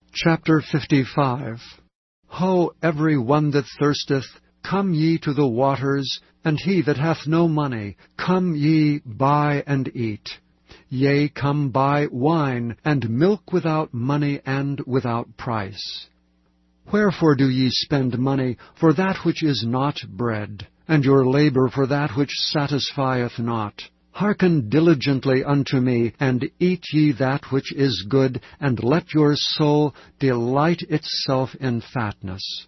Chapter 55. Ho, every one that thirsteth, come ye to the waters, and he that hath no money, come ye, buy and eat. Yea, come buy wine and milk without money and without price. Wherefore do ye spend money for that which is not bread, and your labor for that which satisfieth not? Hearken diligently unto me, and eat ye that which is good, and let your soul delight itself in fatness.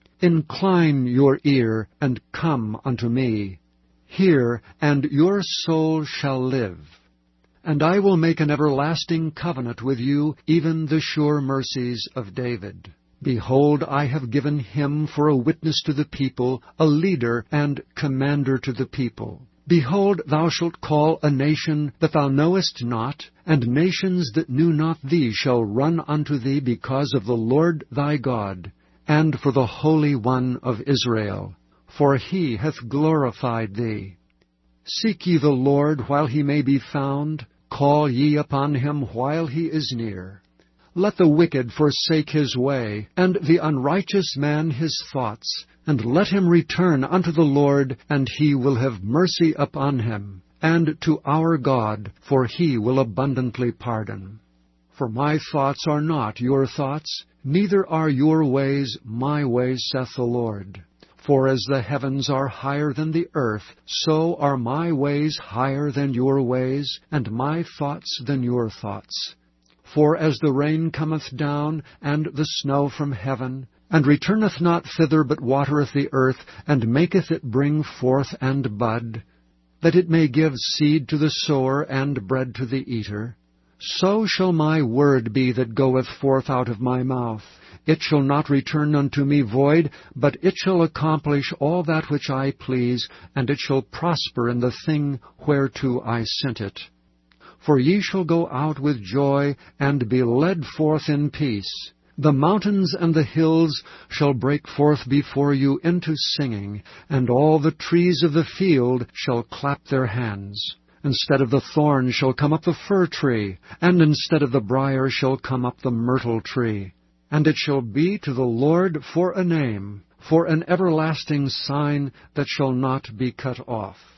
Incline your ear, and come unto me. Hear, and your soul shall live. And I will make an everlasting covenant with you, even the sure mercies of David. Behold, I have given him for a witness to the people, a leader and commander to the people. Behold, thou shalt call a nation that thou knowest not, and nations that knew not thee shall run unto thee because of the Lord thy God, and for the Holy One of Israel, for he hath glorified thee. Seek ye the Lord while he may be found, call ye upon him while he is near. Let the wicked forsake his way, and the unrighteous man his thoughts, and let him return unto the Lord, and he will have mercy upon him, and to our God, for he will abundantly pardon. For my thoughts are not your thoughts, neither are your ways my ways, saith the Lord. For as the heavens are higher than the earth, so are my ways higher than your ways, and my thoughts than your thoughts. For as the rain cometh down, and the snow from heaven, and returneth not thither, but watereth the earth, and maketh it bring forth and bud, that it may give seed to the sower and bread to the eater, so shall my word be that goeth forth out of my mouth. It shall not return unto me void, but it shall accomplish all that which I please, and it shall prosper in the thing whereto I sent it. For ye shall go out with joy, and be led forth in peace. The mountains and the hills shall break forth before you into singing, and all the trees of the field shall clap their hands. Instead of the thorn shall come up the fir tree, and instead of the brier shall come up the myrtle tree. And it shall be to the Lord for a name, for an everlasting sign that shall not be cut off.